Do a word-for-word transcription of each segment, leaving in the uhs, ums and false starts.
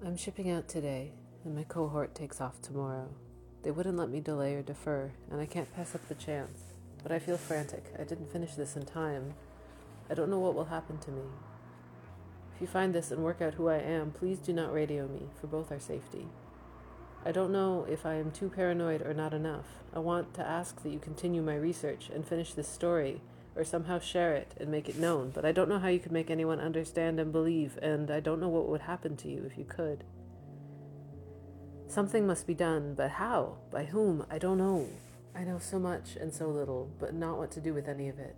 I'm shipping out today, and my cohort takes off tomorrow. They wouldn't let me delay or defer, and I can't pass up the chance. But I feel frantic. I didn't finish this in time. I don't know what will happen to me. If you find this and work out who I am, please do not radio me, for both our safety. I don't know if I am too paranoid or not enough. I want to ask that you continue my research and finish this story, or somehow share it and make it known, but I don't know how you could make anyone understand and believe, and I don't know what would happen to you if you could. Something must be done, but how? By whom? I don't know. I know so much and so little, but not what to do with any of it.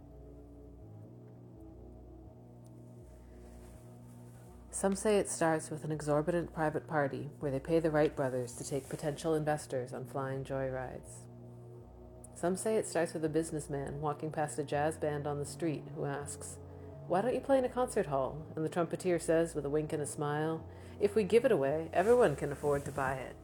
Some say it starts with an exorbitant private party where they pay the Wright brothers to take potential investors on flying joyrides. Some say it starts with a businessman walking past a jazz band on the street who asks, "Why don't you play in a concert hall?" And the trumpeter says with a wink and a smile, "If we give it away, everyone can afford to buy it."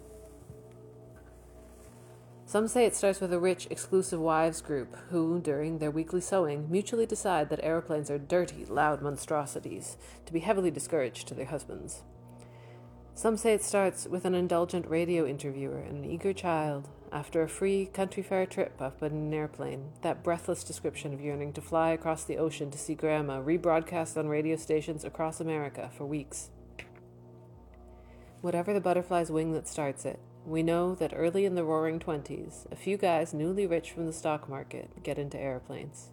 Some say it starts with a rich, exclusive wives group who, during their weekly sewing, mutually decide that aeroplanes are dirty, loud monstrosities, to be heavily discouraged to their husbands. Some say it starts with an indulgent radio interviewer and an eager child, after a free country fair trip up in an airplane, that breathless description of yearning to fly across the ocean to see Grandma rebroadcast on radio stations across America for weeks. Whatever the butterfly's wing that starts it, we know that early in the roaring twenties, a few guys newly rich from the stock market get into airplanes.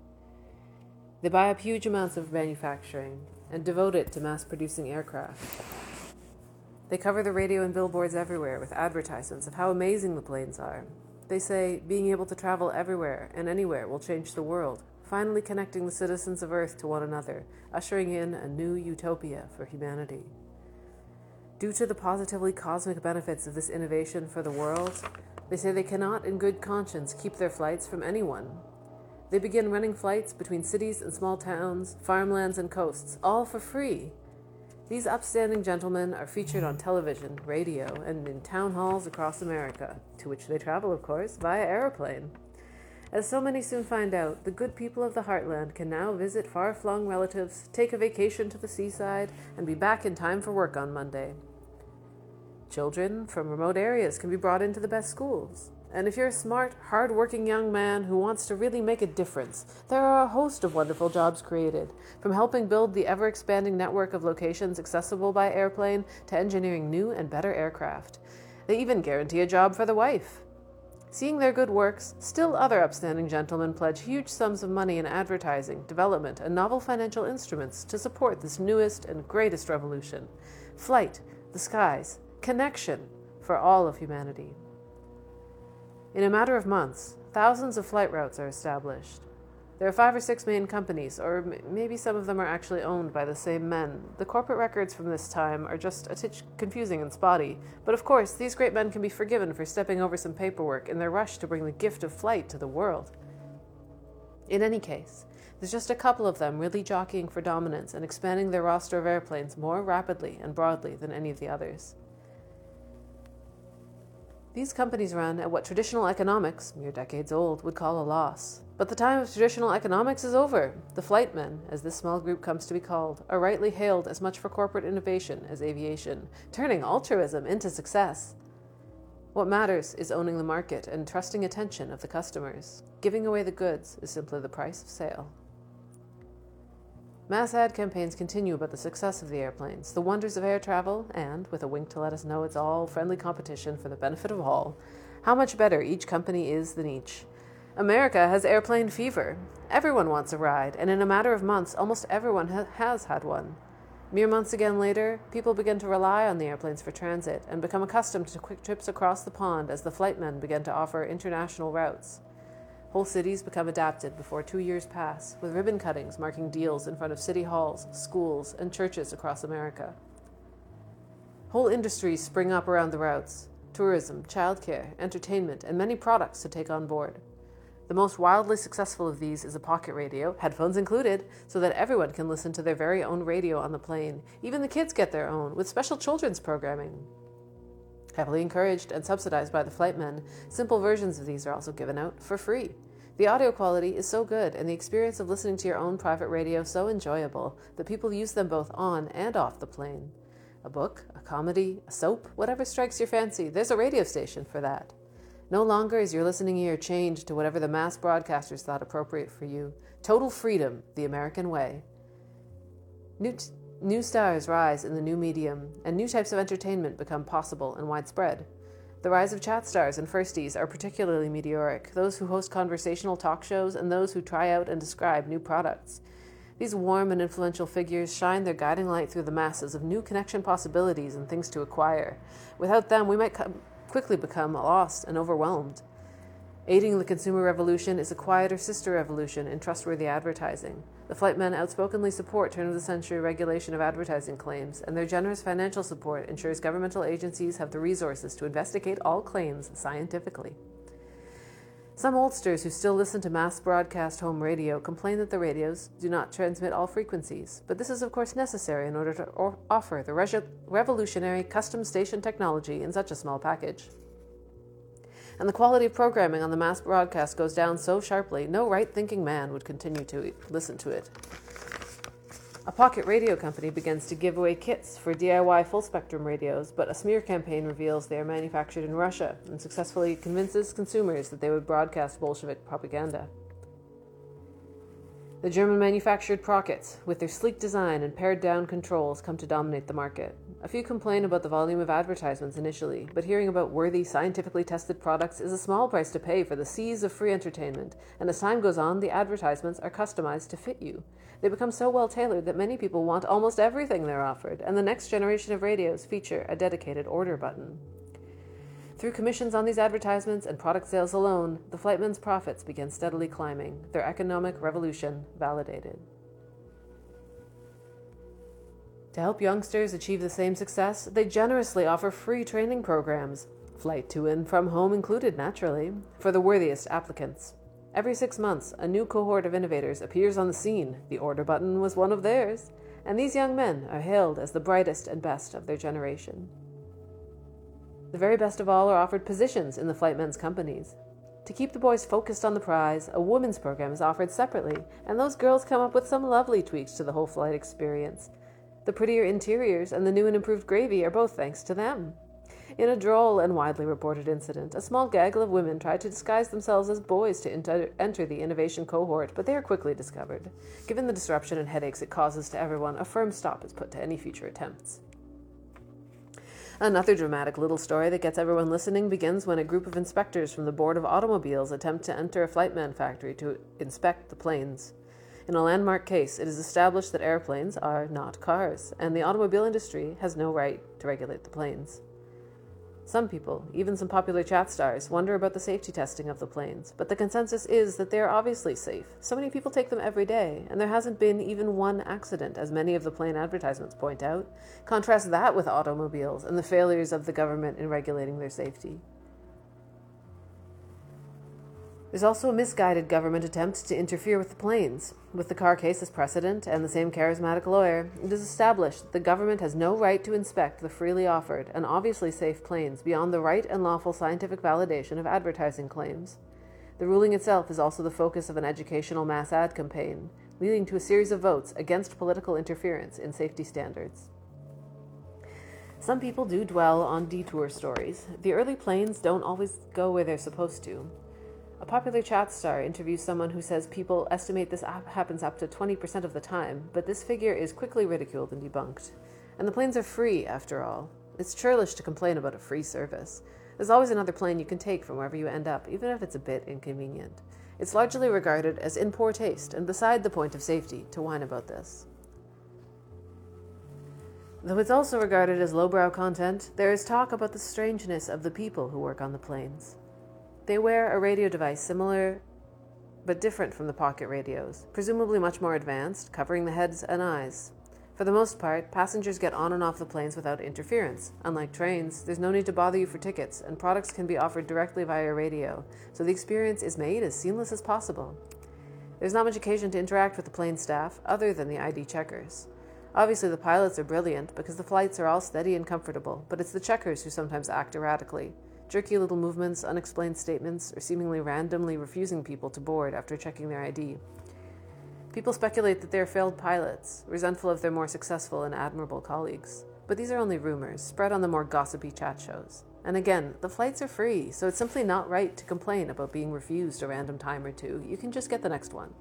They buy up huge amounts of manufacturing and devote it to mass-producing aircraft. They cover the radio and billboards everywhere with advertisements of how amazing the planes are. They say being able to travel everywhere and anywhere will change the world, finally connecting the citizens of Earth to one another, ushering in a new utopia for humanity. Due to the positively cosmic benefits of this innovation for the world, they say they cannot in good conscience keep their flights from anyone. They begin running flights between cities and small towns, farmlands and coasts, all for free. These upstanding gentlemen are featured on television, radio, and in town halls across America, to which they travel, of course, via airplane. As so many soon find out, the good people of the heartland can now visit far-flung relatives, take a vacation to the seaside, and be back in time for work on Monday. Children from remote areas can be brought into the best schools. And if you're a smart, hard-working young man who wants to really make a difference, there are a host of wonderful jobs created, from helping build the ever-expanding network of locations accessible by airplane to engineering new and better aircraft. They even guarantee a job for the wife. Seeing their good works, still other upstanding gentlemen pledge huge sums of money in advertising, development, and novel financial instruments to support this newest and greatest revolution. Flight, the skies, connection for all of humanity. In a matter of months, thousands of flight routes are established. There are five or six main companies, or m- maybe some of them are actually owned by the same men. The corporate records from this time are just a titch confusing and spotty, but of course, these great men can be forgiven for stepping over some paperwork in their rush to bring the gift of flight to the world. In any case, there's just a couple of them really jockeying for dominance and expanding their roster of airplanes more rapidly and broadly than any of the others. These companies run at what traditional economics, mere decades old, would call a loss. But the time of traditional economics is over. The flightmen, as this small group comes to be called, are rightly hailed as much for corporate innovation as aviation, turning altruism into success. What matters is owning the market and trusting attention of the customers. Giving away the goods is simply the price of sale. Mass ad campaigns continue about the success of the airplanes, the wonders of air travel, and, with a wink to let us know it's all friendly competition for the benefit of all, how much better each company is than each. America has airplane fever. Everyone wants a ride, and in a matter of months, almost everyone ha- has had one. Mere months again later, people begin to rely on the airplanes for transit and become accustomed to quick trips across the pond as the flightmen begin to offer international routes. Whole cities become adapted before two years pass, with ribbon cuttings marking deals in front of city halls, schools, and churches across America. Whole industries spring up around the routes: tourism, childcare, entertainment, and many products to take on board. The most wildly successful of these is a pocket radio, headphones included, so that everyone can listen to their very own radio on the plane. Even the kids get their own, with special children's programming. Heavily encouraged and subsidized by the flightmen, simple versions of these are also given out for free. The audio quality is so good and the experience of listening to your own private radio so enjoyable that people use them both on and off the plane. A book, a comedy, a soap, whatever strikes your fancy, there's a radio station for that. No longer is your listening ear chained to whatever the mass broadcasters thought appropriate for you. Total freedom, the American way. New, t- new stars rise in the new medium, and new types of entertainment become possible and widespread. The rise of chat stars and firsties are particularly meteoric, those who host conversational talk shows and those who try out and describe new products. These warm and influential figures shine their guiding light through the masses of new connection possibilities and things to acquire. Without them, we might co- quickly become lost and overwhelmed. Aiding the consumer revolution is a quieter sister revolution in trustworthy advertising. The Flightmen outspokenly support turn-of-the-century regulation of advertising claims, and their generous financial support ensures governmental agencies have the resources to investigate all claims scientifically. Some oldsters who still listen to mass broadcast home radio complain that the radios do not transmit all frequencies, but this is of course necessary in order to or- offer the re- revolutionary custom station technology in such a small package. And the quality of programming on the mass broadcast goes down so sharply, no right-thinking man would continue to listen to it. A pocket radio company begins to give away kits for D I Y full-spectrum radios, but a smear campaign reveals they are manufactured in Russia and successfully convinces consumers that they would broadcast Bolshevik propaganda. The German-manufactured Prockets, with their sleek design and pared-down controls, come to dominate the market. A few complain about the volume of advertisements initially, but hearing about worthy, scientifically tested products is a small price to pay for the seas of free entertainment, and as time goes on, the advertisements are customized to fit you. They become so well-tailored that many people want almost everything they're offered, and the next generation of radios feature a dedicated order button. Through commissions on these advertisements and product sales alone, the Flightmen's profits began steadily climbing, their economic revolution validated. To help youngsters achieve the same success, they generously offer free training programs, flight to and from home included naturally, for the worthiest applicants. Every six months, a new cohort of innovators appears on the scene. The order button was one of theirs, and these young men are hailed as the brightest and best of their generation. The very best of all are offered positions in the Flightmen's companies. To keep the boys focused on the prize, a women's program is offered separately, and those girls come up with some lovely tweaks to the whole flight experience. The prettier interiors and the new and improved gravy are both thanks to them. In a droll and widely reported incident, a small gaggle of women tried to disguise themselves as boys to enter, enter the innovation cohort, but they are quickly discovered. Given the disruption and headaches it causes to everyone, a firm stop is put to any future attempts. Another dramatic little story that gets everyone listening begins when a group of inspectors from the Board of Automobiles attempt to enter a Flightman factory to inspect the planes. In a landmark case, it is established that airplanes are not cars, and the automobile industry has no right to regulate the planes. Some people, even some popular chat stars, wonder about the safety testing of the planes, but the consensus is that they are obviously safe. So many people take them every day, and there hasn't been even one accident, as many of the plane advertisements point out. Contrast that with automobiles and the failures of the government in regulating their safety. There's also a misguided government attempt to interfere with the planes. With the car case as precedent and the same charismatic lawyer, it is established that the government has no right to inspect the freely offered and obviously safe planes beyond the right and lawful scientific validation of advertising claims. The ruling itself is also the focus of an educational mass ad campaign, leading to a series of votes against political interference in safety standards. Some people do dwell on detour stories. The early planes don't always go where they're supposed to. A popular chat star interviews someone who says people estimate this happens up to twenty percent of the time, but this figure is quickly ridiculed and debunked. And the planes are free, after all. It's churlish to complain about a free service. There's always another plane you can take from wherever you end up, even if it's a bit inconvenient. It's largely regarded as in poor taste and beside the point of safety to whine about this. Though it's also regarded as lowbrow content, there is talk about the strangeness of the people who work on the planes. They wear a radio device similar but different from the pocket radios, presumably much more advanced, covering the heads and eyes. For the most part, passengers get on and off the planes without interference. Unlike trains, there's no need to bother you for tickets, and products can be offered directly via radio, so the experience is made as seamless as possible. There's not much occasion to interact with the plane staff, other than the I D checkers. Obviously, the pilots are brilliant because the flights are all steady and comfortable, but it's the checkers who sometimes act erratically. Jerky little movements, unexplained statements, or seemingly randomly refusing people to board after checking their I D. People speculate that they are failed pilots, resentful of their more successful and admirable colleagues. But these are only rumors, spread on the more gossipy chat shows. And again, the flights are free, so it's simply not right to complain about being refused a random time or two. You can just get the next one.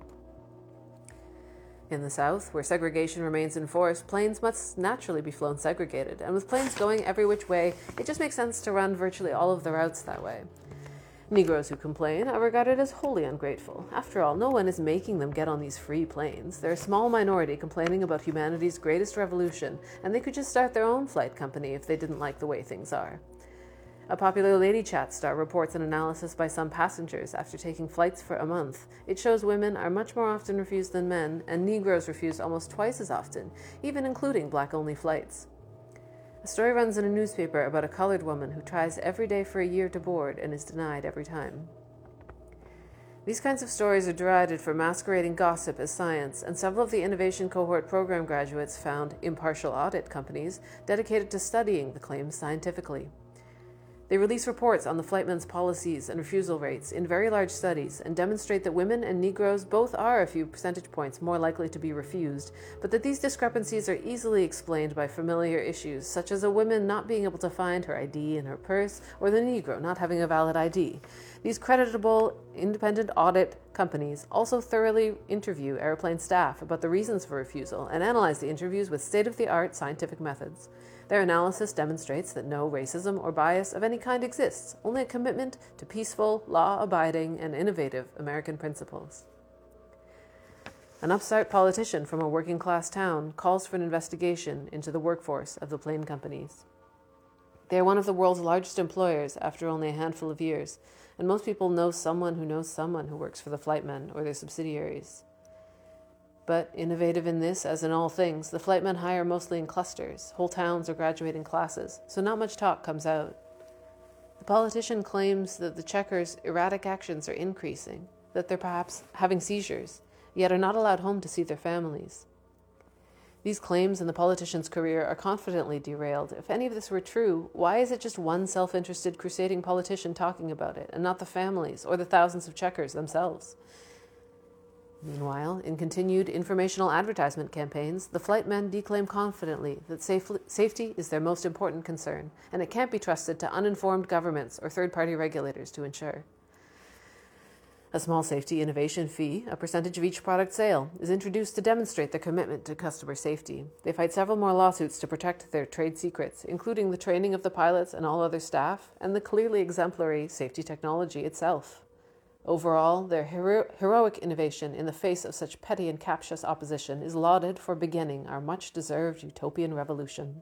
In the South, where segregation remains in force, planes must naturally be flown segregated, and with planes going every which way, it just makes sense to run virtually all of the routes that way. Negroes who complain are regarded as wholly ungrateful. After all, no one is making them get on these free planes. They're a small minority complaining about humanity's greatest revolution, and they could just start their own flight company if they didn't like the way things are. A popular Lady Chat star reports an analysis by some passengers after taking flights for a month. It shows women are much more often refused than men, and Negroes refused almost twice as often, even including black-only flights. A story runs in a newspaper about a colored woman who tries every day for a year to board and is denied every time. These kinds of stories are derided for masquerading gossip as science, and several of the Innovation Cohort program graduates found impartial audit companies dedicated to studying the claims scientifically. They release reports on the flightmen's policies and refusal rates in very large studies and demonstrate that women and Negroes both are a few percentage points more likely to be refused, but that these discrepancies are easily explained by familiar issues, such as a woman not being able to find her I D in her purse or the Negro not having a valid I D. These creditable, independent audit companies also thoroughly interview airplane staff about the reasons for refusal and analyze the interviews with state-of-the-art scientific methods. Their analysis demonstrates that no racism or bias of any kind exists, only a commitment to peaceful, law-abiding, and innovative American principles. An upstart politician from a working-class town calls for an investigation into the workforce of the plane companies. They are one of the world's largest employers after only a handful of years, and most people know someone who knows someone who works for the flightmen or their subsidiaries. But innovative in this, as in all things, the flightmen hire mostly in clusters. Whole towns are graduating classes, so not much talk comes out. The politician claims that the checkers' erratic actions are increasing, that they're perhaps having seizures, yet are not allowed home to see their families. These claims in the politician's career are confidently derailed. If any of this were true, why is it just one self-interested crusading politician talking about it, and not the families or the thousands of checkers themselves? Meanwhile, in continued informational advertisement campaigns, the flightmen declaim confidently that safe- safety is their most important concern, and it can't be trusted to uninformed governments or third-party regulators to ensure. A small safety innovation fee, a percentage of each product sale, is introduced to demonstrate their commitment to customer safety. They fight several more lawsuits to protect their trade secrets, including the training of the pilots and all other staff, and the clearly exemplary safety technology itself. Overall, their hero- heroic innovation in the face of such petty and captious opposition is lauded for beginning our much-deserved utopian revolution.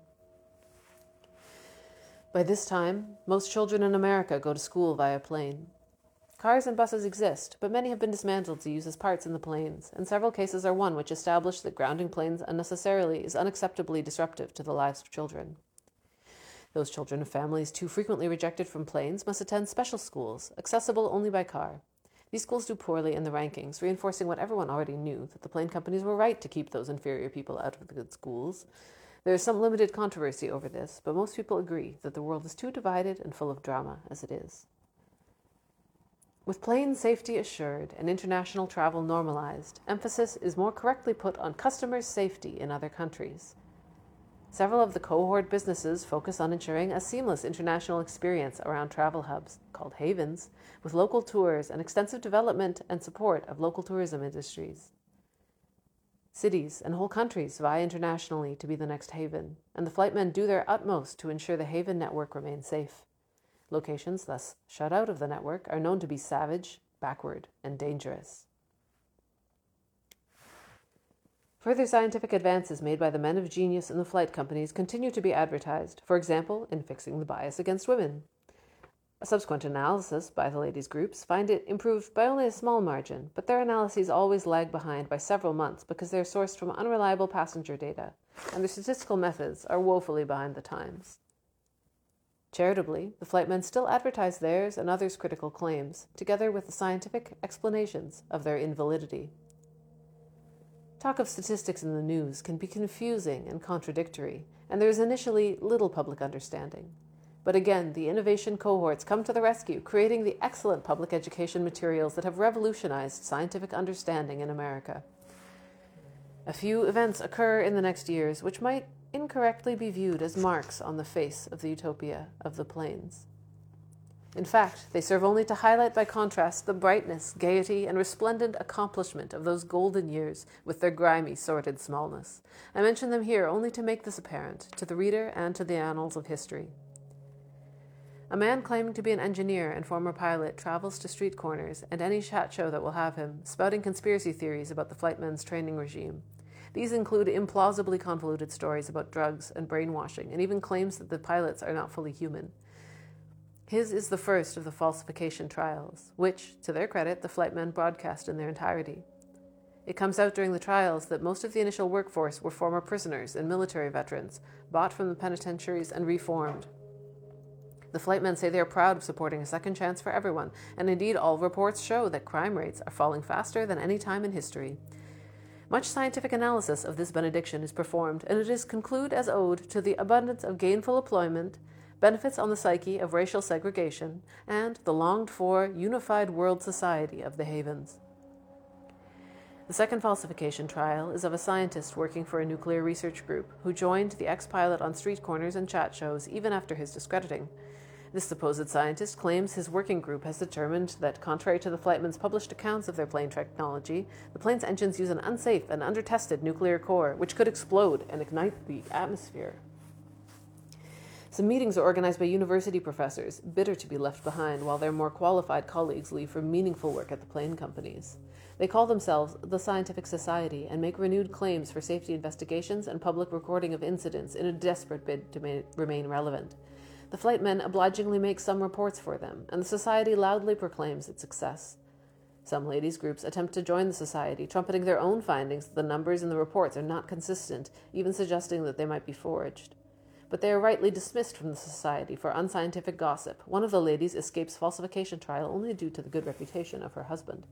By this time, most children in America go to school via plane. Cars and buses exist, but many have been dismantled to use as parts in the planes, and several cases are one which establish that grounding planes unnecessarily is unacceptably disruptive to the lives of children. Those children of families too frequently rejected from planes must attend special schools, accessible only by car. These schools do poorly in the rankings, reinforcing what everyone already knew, that the plane companies were right to keep those inferior people out of the good schools. There is some limited controversy over this, but most people agree that the world is too divided and full of drama as it is. With plane safety assured and international travel normalized, emphasis is more correctly put on customers' safety in other countries. Several of the cohort businesses focus on ensuring a seamless international experience around travel hubs, called havens, with local tours and extensive development and support of local tourism industries. Cities and whole countries vie internationally to be the next haven, and the flightmen do their utmost to ensure the haven network remains safe. Locations thus shut out of the network are known to be savage, backward, and dangerous. Further scientific advances made by the men of genius in the flight companies continue to be advertised, for example, in fixing the bias against women. A subsequent analysis by the ladies' groups find it improved by only a small margin, but their analyses always lag behind by several months because they are sourced from unreliable passenger data, and their statistical methods are woefully behind the times. Charitably, the flightmen still advertise theirs and others' critical claims, together with the scientific explanations of their invalidity. Talk of statistics in the news can be confusing and contradictory, and there is initially little public understanding. But again, the innovation cohorts come to the rescue, creating the excellent public education materials that have revolutionized scientific understanding in America. A few events occur in the next years which might incorrectly be viewed as marks on the face of the utopia of the plains. In fact, they serve only to highlight by contrast the brightness, gaiety, and resplendent accomplishment of those golden years with their grimy, sordid smallness. I mention them here only to make this apparent to the reader and to the annals of history. A man claiming to be an engineer and former pilot travels to street corners and any chat show that will have him, spouting conspiracy theories about the flightmen's training regime. These include implausibly convoluted stories about drugs and brainwashing, and even claims that the pilots are not fully human. His is the first of the falsification trials, which, to their credit, the flightmen broadcast in their entirety. It comes out during the trials that most of the initial workforce were former prisoners and military veterans, bought from the penitentiaries and reformed. The flightmen say they are proud of supporting a second chance for everyone, and indeed all reports show that crime rates are falling faster than any time in history. Much scientific analysis of this benediction is performed, and it is concluded as owed to the abundance of gainful employment, benefits on the psyche of racial segregation, and the longed-for unified world society of the havens. The second falsification trial is of a scientist working for a nuclear research group who joined the ex-pilot on street corners and chat shows even after his discrediting. This supposed scientist claims his working group has determined that, contrary to the flightmen's published accounts of their plane technology, the plane's engines use an unsafe and undertested nuclear core, which could explode and ignite the atmosphere. Some meetings are organized by university professors, bitter to be left behind while their more qualified colleagues leave for meaningful work at the plane companies. They call themselves the Scientific Society and make renewed claims for safety investigations and public recording of incidents in a desperate bid to ma- remain relevant. The flightmen obligingly make some reports for them, and the society loudly proclaims its success. Some ladies' groups attempt to join the society, trumpeting their own findings that the numbers in the reports are not consistent, even suggesting that they might be forged. But they are rightly dismissed from the society for unscientific gossip. One of the ladies escapes falsification trial only due to the good reputation of her husband.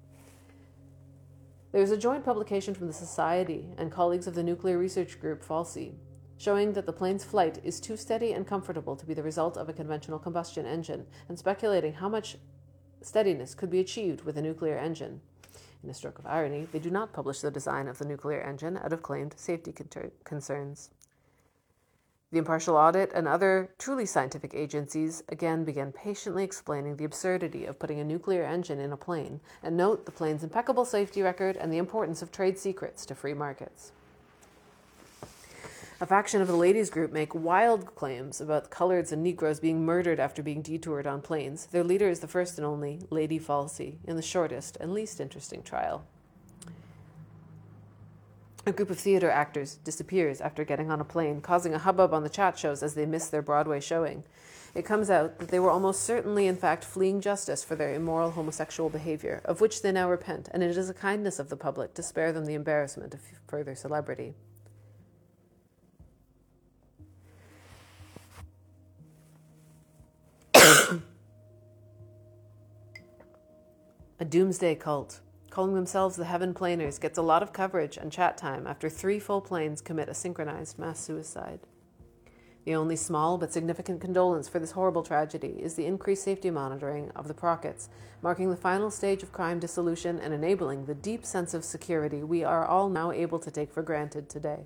There is a joint publication from the Society and colleagues of the nuclear research group FALSI, showing that the plane's flight is too steady and comfortable to be the result of a conventional combustion engine, and speculating how much steadiness could be achieved with a nuclear engine. In a stroke of irony, they do not publish the design of the nuclear engine out of claimed safety con- concerns. The Impartial Audit and other truly scientific agencies again began patiently explaining the absurdity of putting a nuclear engine in a plane, and note the plane's impeccable safety record and the importance of trade secrets to free markets. A faction of the ladies' group make wild claims about coloreds and Negroes being murdered after being detoured on planes. Their leader is the first and only Lady Falsey in the shortest and least interesting trial. A group of theater actors disappears after getting on a plane, causing a hubbub on the chat shows as they miss their Broadway showing. It comes out that they were almost certainly in fact fleeing justice for their immoral homosexual behavior, of which they now repent, and it is a kindness of the public to spare them the embarrassment of further celebrity. A doomsday cult, calling themselves the Heaven Planers, gets a lot of coverage and chat time after three full planes commit a synchronized mass suicide. The only small but significant condolence for this horrible tragedy is the increased safety monitoring of the Prockets, marking the final stage of crime dissolution and enabling the deep sense of security we are all now able to take for granted today.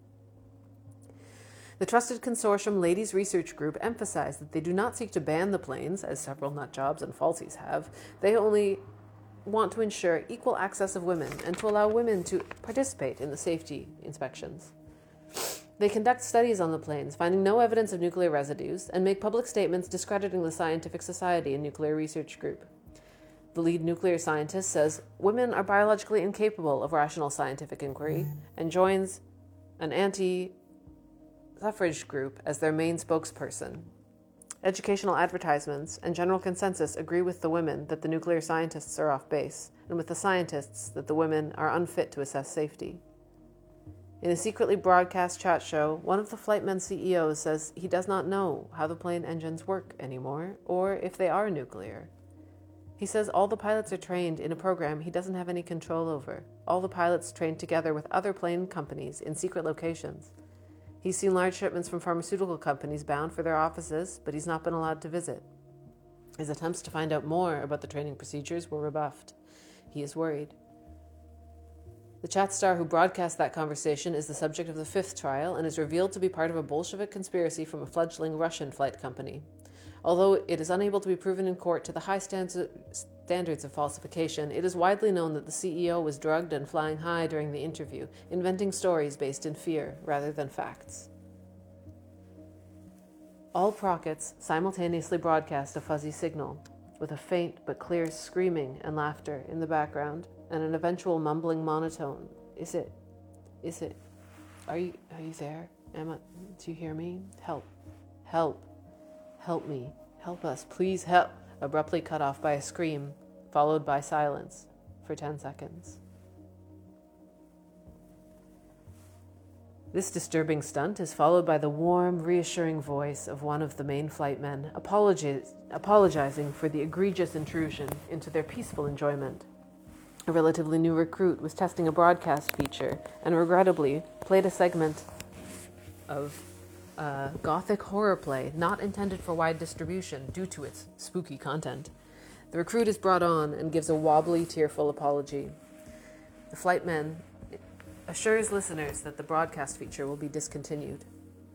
The trusted consortium Ladies Research Group emphasized that they do not seek to ban the planes, as several nutjobs and falsies have. They only want to ensure equal access of women and to allow women to participate in the safety inspections. They conduct studies on the planes, finding no evidence of nuclear residues, and make public statements discrediting the Scientific Society and Nuclear Research Group. The lead nuclear scientist says women are biologically incapable of rational scientific inquiry and joins an anti-suffrage group as their main spokesperson. Educational advertisements and general consensus agree with the women that the nuclear scientists are off base, and with the scientists that the women are unfit to assess safety. In a secretly broadcast chat show, one of the flightmen C E Os says he does not know how the plane engines work anymore, or if they are nuclear. He says all the pilots are trained in a program he doesn't have any control over. All the pilots trained together with other plane companies in secret locations. He's seen large shipments from pharmaceutical companies bound for their offices, but he's not been allowed to visit. His attempts to find out more about the training procedures were rebuffed. He is worried. The chat star who broadcast that conversation is the subject of the fifth trial and is revealed to be part of a Bolshevik conspiracy from a fledgling Russian flight company. Although it is unable to be proven in court to the high standards of falsification, it is widely known that the C E O was drugged and flying high during the interview, inventing stories based in fear rather than facts. All prockets simultaneously broadcast a fuzzy signal, with a faint but clear screaming and laughter in the background, and an eventual mumbling monotone. Is it? Is it? Are you are you there? Emma, do you hear me? Help. Help. Help me. Help us. Please help. Abruptly cut off by a scream, followed by silence for ten seconds. This disturbing stunt is followed by the warm, reassuring voice of one of the main flight men, apologiz- apologizing for the egregious intrusion into their peaceful enjoyment. A relatively new recruit was testing a broadcast feature and regrettably played a segment of a gothic horror play not intended for wide distribution due to its spooky content. The recruit is brought on and gives a wobbly, tearful apology. The flight man assures listeners that the broadcast feature will be discontinued.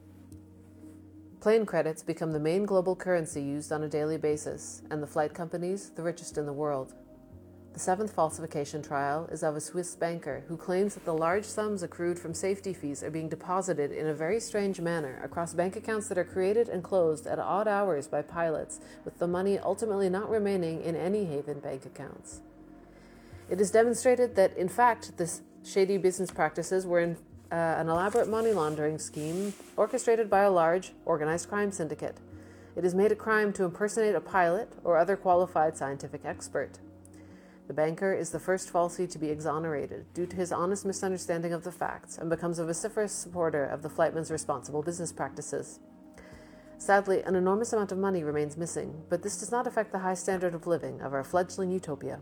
Plane credits become the main global currency used on a daily basis, and the flight companies the richest in the world. The seventh falsification trial is of a Swiss banker who claims that the large sums accrued from safety fees are being deposited in a very strange manner across bank accounts that are created and closed at odd hours by pilots, with the money ultimately not remaining in any haven bank accounts. It is demonstrated that, in fact, this shady business practices were in, uh, an elaborate money laundering scheme orchestrated by a large, organized crime syndicate. It is made a crime to impersonate a pilot or other qualified scientific expert. The banker is the first falsely to be exonerated due to his honest misunderstanding of the facts and becomes a vociferous supporter of the flightman's responsible business practices. Sadly, an enormous amount of money remains missing, but this does not affect the high standard of living of our fledgling utopia.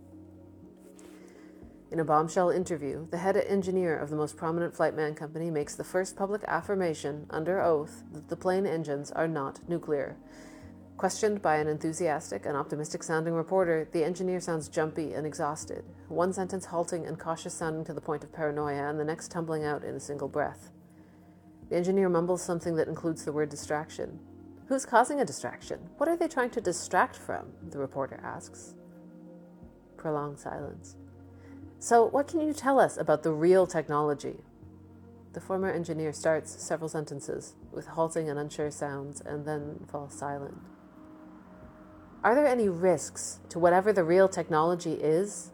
In a bombshell interview, the head engineer of the most prominent flightman company makes the first public affirmation, under oath, that the plane engines are not nuclear. Questioned by an enthusiastic and optimistic-sounding reporter, the engineer sounds jumpy and exhausted, one sentence halting and cautious-sounding to the point of paranoia, and the next tumbling out in a single breath. The engineer mumbles something that includes the word distraction. Who's causing a distraction? What are they trying to distract from? The reporter asks. Prolonged silence. So, what can you tell us about the real technology? The former engineer starts several sentences, with halting and unsure sounds, and then falls silent. Are there any risks to whatever the real technology is?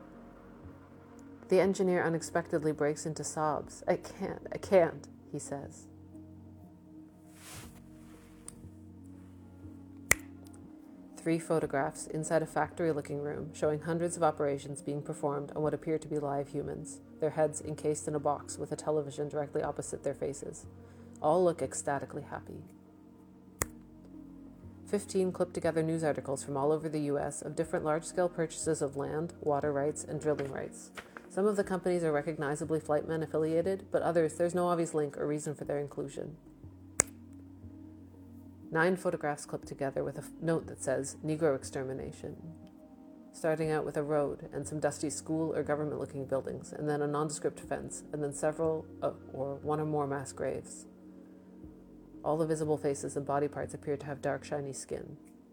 The engineer unexpectedly breaks into sobs. I can't, I can't, he says. Three photographs inside a factory-looking room showing hundreds of operations being performed on what appear to be live humans, their heads encased in a box with a television directly opposite their faces. All look ecstatically happy. Fifteen clipped-together news articles from all over the U S of different large-scale purchases of land, water rights, and drilling rights. Some of the companies are recognizably Flightman affiliated, but others there's no obvious link or reason for their inclusion. Nine photographs clipped together with a f- note that says, Negro extermination. Starting out with a road and some dusty school or government-looking buildings, and then a nondescript fence, and then several, uh, or one or more mass graves. All the visible faces and body parts appear to have dark, shiny skin.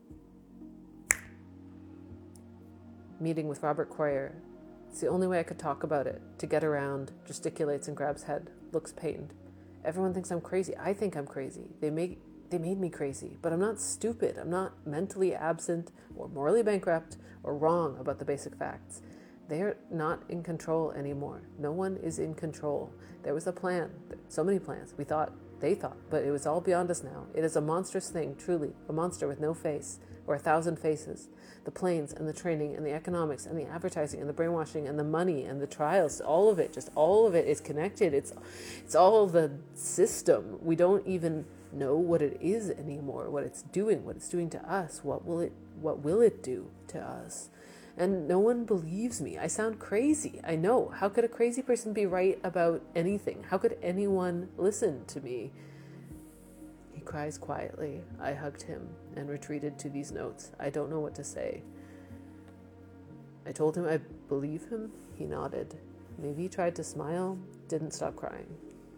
Meeting with Robert Croyer. It's the only way I could talk about it. To get around, gesticulates and grabs head, looks pained. Everyone thinks I'm crazy. I think I'm crazy. They make They made me crazy, but I'm not stupid. I'm not mentally absent or morally bankrupt or wrong about the basic facts. They're not in control anymore. No one is in control. There was a plan, so many plans. We thought, they thought, but it was all beyond us now. It is a monstrous thing, truly, a monster with no face, or a thousand faces. The planes and the training and the economics and the advertising and the brainwashing and the money and the trials, all of it, just all of it is connected. It's, it's all the system. We don't even know what it is anymore, what it's doing, what it's doing to us, what will it what will it do to us? And no one believes me. I sound crazy. I know. How could a crazy person be right about anything? How could anyone listen to me? He cries quietly. I hugged him and retreated to these notes. I don't know what to say. I told him I believe him. He nodded. Maybe he tried to smile, didn't stop crying.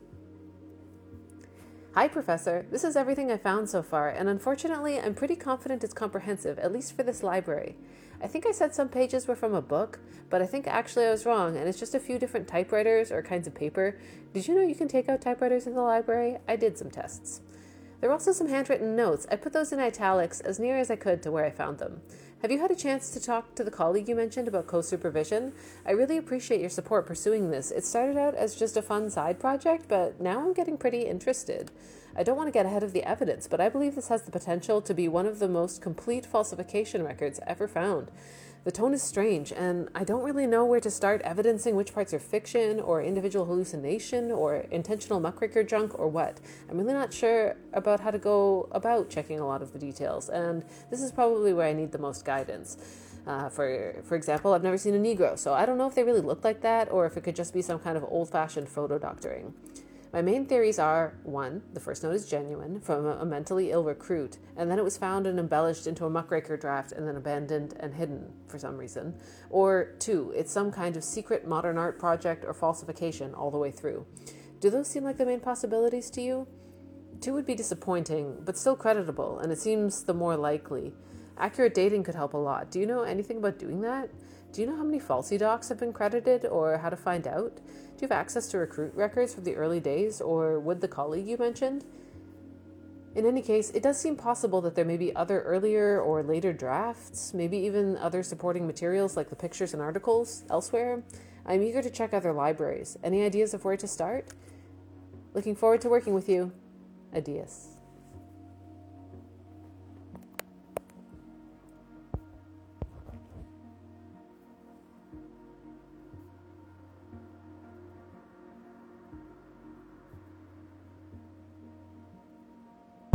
Hi, Professor. This is everything I found so far, and unfortunately, I'm pretty confident it's comprehensive, at least for this library. I think I said some pages were from a book, but I think actually I was wrong, and it's just a few different typewriters or kinds of paper. Did you know you can take out typewriters in the library? I did some tests. There were also some handwritten notes. I put those in italics as near as I could to where I found them. Have you had a chance to talk to the colleague you mentioned about co-supervision? I really appreciate your support pursuing this. It started out as just a fun side project, but now I'm getting pretty interested. I don't want to get ahead of the evidence, but I believe this has the potential to be one of the most complete falsification records ever found. The tone is strange, and I don't really know where to start evidencing which parts are fiction, or individual hallucination, or intentional muckraker junk, or what. I'm really not sure about how to go about checking a lot of the details, and this is probably where I need the most guidance. Uh, for for example, I've never seen a Negro, so I don't know if they really look like that, or if it could just be some kind of old-fashioned photo doctoring. My main theories are, one, the first note is genuine, from a mentally ill recruit, and then it was found and embellished into a muckraker draft and then abandoned and hidden for some reason. Or, two, it's some kind of secret modern art project or falsification all the way through. Do those seem like the main possibilities to you? Two would be disappointing, but still creditable, and it seems the more likely. Accurate dating could help a lot. Do you know anything about doing that? Do you know how many falsy docs have been credited, or how to find out? Do you have access to recruit records from the early days, or would the colleague you mentioned? In any case, it does seem possible that there may be other earlier or later drafts, maybe even other supporting materials like the pictures and articles elsewhere. I'm eager to check other libraries. Any ideas of where to start? Looking forward to working with you. Adios.